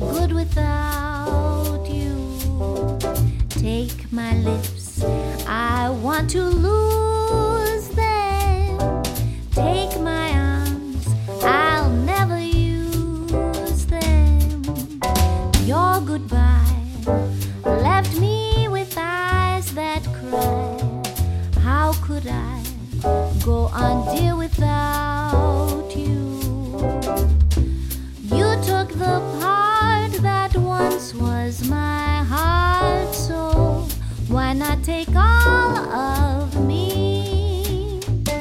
good without you. Take my lips, I want to lose them. Take my arms, I'll never use them. Your goodbye left me with eyes that cry. How could I go on, dear, without you? You took the part that once was my heart, so why not take all of me?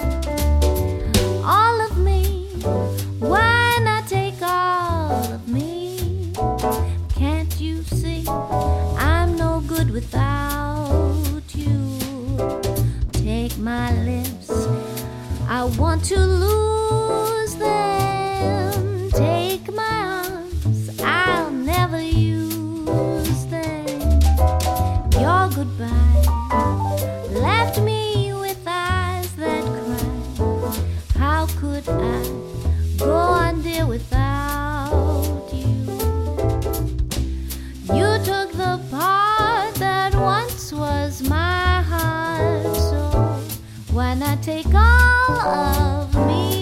All of me, why not take all of me? Can't you see I'm no good without you? Take my lips, I want to lose them. Take my arms, I'll never use them. Your goodbye left me with eyes that cry. How could I go on, dear, without you? You took the part that once was my heart, so why not take all of me?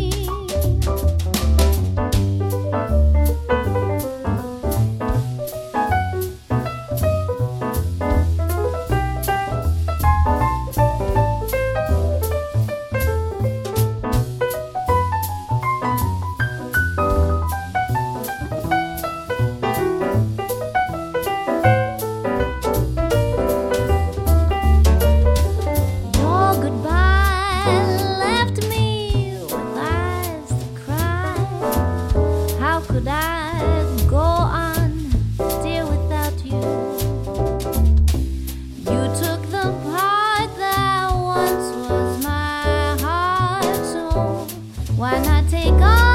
Could I go on, dear, without you? You took the part that once was my heart, so why not take on?